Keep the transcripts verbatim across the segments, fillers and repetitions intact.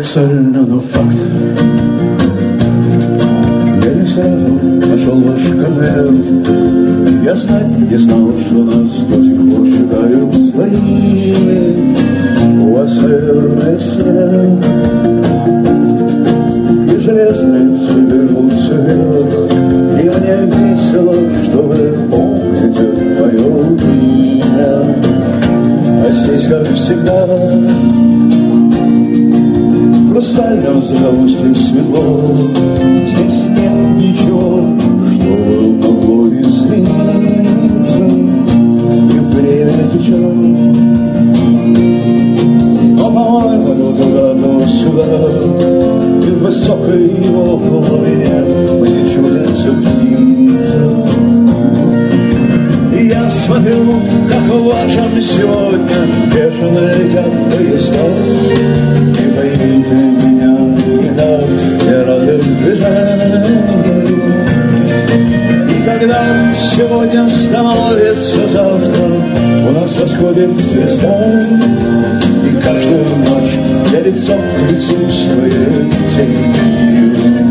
Парадоксально, но факт. Я не сразу нашел ваш конверт. Я знать не знал, что нас до сих пор считают своими. У вас, наверное, свет, и железные цепи рвут свет. И мне весело, что вы помните мое имя. А здесь, как всегда, в хрустальном захолустье светло. Здесь нет ничего, что могло измениться. И время течет, но, по-моему, то туда, то сюда. И в высокой его голове мне чудится птица. И я смотрю, как в вашем сегодня бешено летят поезда. И поймите меня, не так я рад движению. И когда сегодня становится завтра, у нас восходит звезда. И каждую ночь я лицом к лицу с твоей тенью.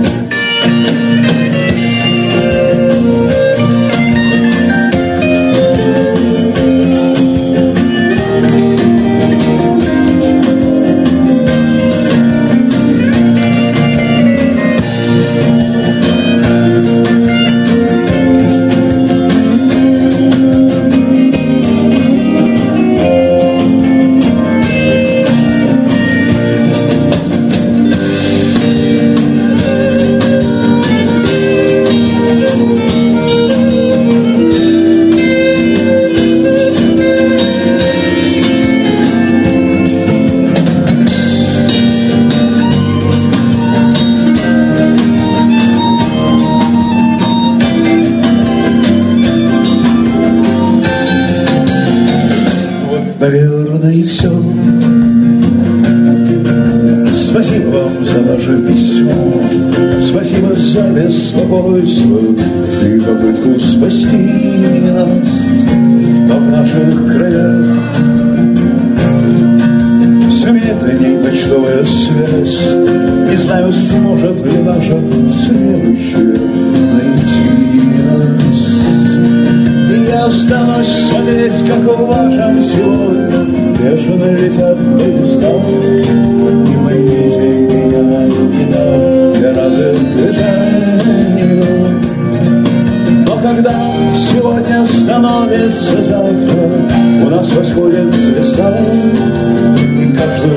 Наверное, и все. Спасибо вам за ваше письмо. Спасибо за беспокойство и попытку спасти нас. Но в наших краях все медленней почтовая связь. Не знаю, сможет ли наша следующая найти нас. И я останусь смотреть, как в вашем сегодня бешено летят поезда. И поймите меня, не так я рад движению. Но когда сегодня становится завтра, у нас восходит звезда. И каждую